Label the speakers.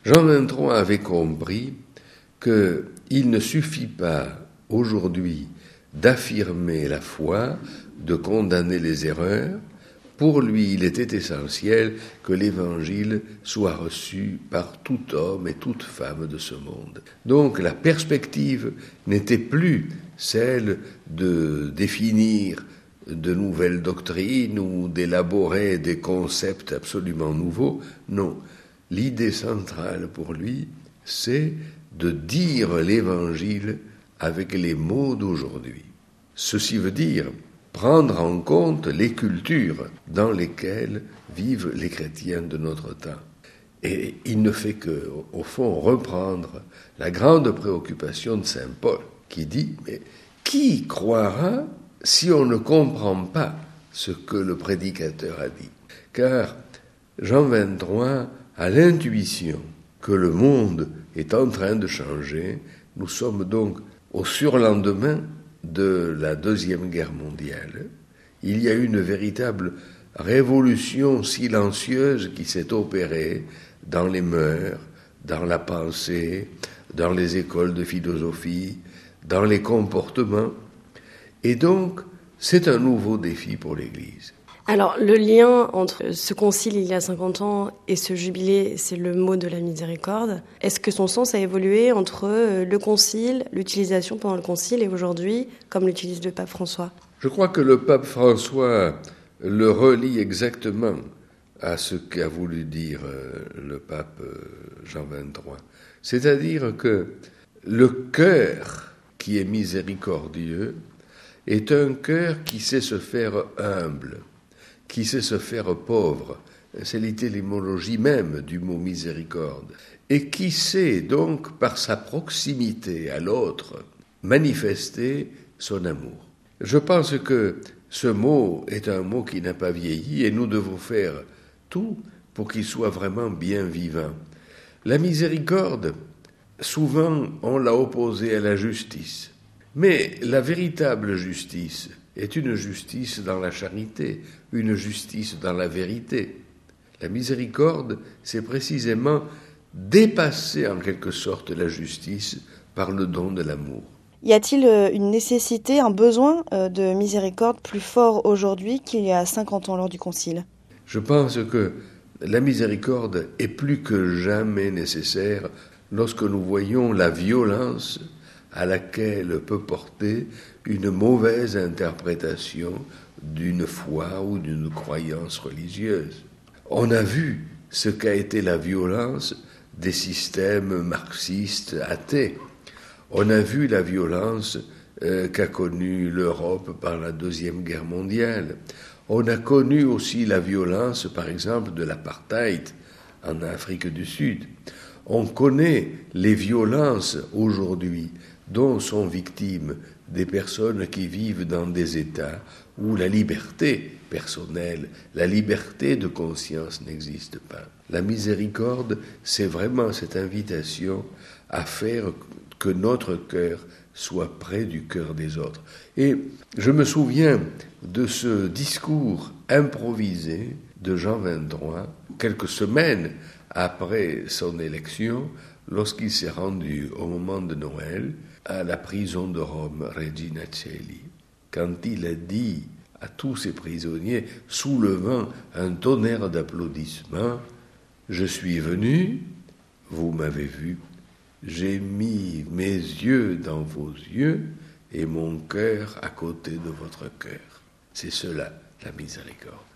Speaker 1: Jean XXIII avait compris qu'il ne suffit pas aujourd'hui d'affirmer la foi, de condamner les erreurs. Pour lui, il était essentiel que l'Évangile soit reçu par tout homme et toute femme de ce monde. Donc la perspective n'était plus celle de définir de nouvelles doctrines ou d'élaborer des concepts absolument nouveaux. Non, l'idée centrale pour lui, c'est de dire l'Évangile avec les mots d'aujourd'hui. Ceci veut dire prendre en compte les cultures dans lesquelles vivent les chrétiens de notre temps. Et il ne fait que, au fond, reprendre la grande préoccupation de saint Paul, qui dit « Mais qui croira si on ne comprend pas ce que le prédicateur a dit ?» Car Jean XXIII a l'intuition que le monde est en train de changer. Nous sommes donc au surlendemain de la Deuxième Guerre mondiale. Il y a eu une véritable révolution silencieuse qui s'est opérée dans les mœurs, dans la pensée, dans les écoles de philosophie, dans les comportements. Et donc, c'est un nouveau défi pour l'Église.
Speaker 2: Alors, le lien entre ce concile il y a 50 ans et ce jubilé, c'est le mot de la miséricorde. Est-ce que son sens a évolué entre le concile, l'utilisation pendant le concile et aujourd'hui, comme l'utilise le pape François ?
Speaker 1: Je crois que le pape François le relie exactement à ce qu'a voulu dire le pape Jean XXIII. C'est-à-dire que le cœur qui est miséricordieux est un cœur qui sait se faire humble, qui sait se faire pauvre, c'est l'étymologie même du mot miséricorde, et qui sait donc, par sa proximité à l'autre, manifester son amour. Je pense que ce mot est un mot qui n'a pas vieilli et nous devons faire tout pour qu'il soit vraiment bien vivant. La miséricorde, souvent on l'a opposée à la justice, mais la véritable justice est une justice dans la charité, une justice dans la vérité. La miséricorde, c'est précisément dépasser en quelque sorte la justice par le don de l'amour.
Speaker 3: Y a-t-il une nécessité, un besoin de miséricorde plus fort aujourd'hui qu'il y a 50 ans lors du Concile ?
Speaker 1: Je pense que la miséricorde est plus que jamais nécessaire lorsque nous voyons la violence à laquelle peut porter une mauvaise interprétation d'une foi ou d'une croyance religieuse. On a vu ce qu'a été la violence des systèmes marxistes athées. On a vu la violence qu'a connue l'Europe par la Deuxième Guerre mondiale. On a connu aussi la violence, par exemple, de l'apartheid en Afrique du Sud. On connaît les violences aujourd'hui dont sont victimes des personnes qui vivent dans des États où la liberté personnelle, la liberté de conscience n'existe pas. La miséricorde, c'est vraiment cette invitation à faire que notre cœur soit près du cœur des autres. Et je me souviens de ce discours improvisé de Jean XXIII, quelques semaines après son élection, lorsqu'il s'est rendu au moment de Noël à la prison de Rome, Regina Coeli, quand il a dit à tous ces prisonniers, soulevant un tonnerre d'applaudissements, « Je suis venu, vous m'avez vu, j'ai mis mes yeux dans vos yeux et mon cœur à côté de votre cœur. » C'est cela, la miséricorde.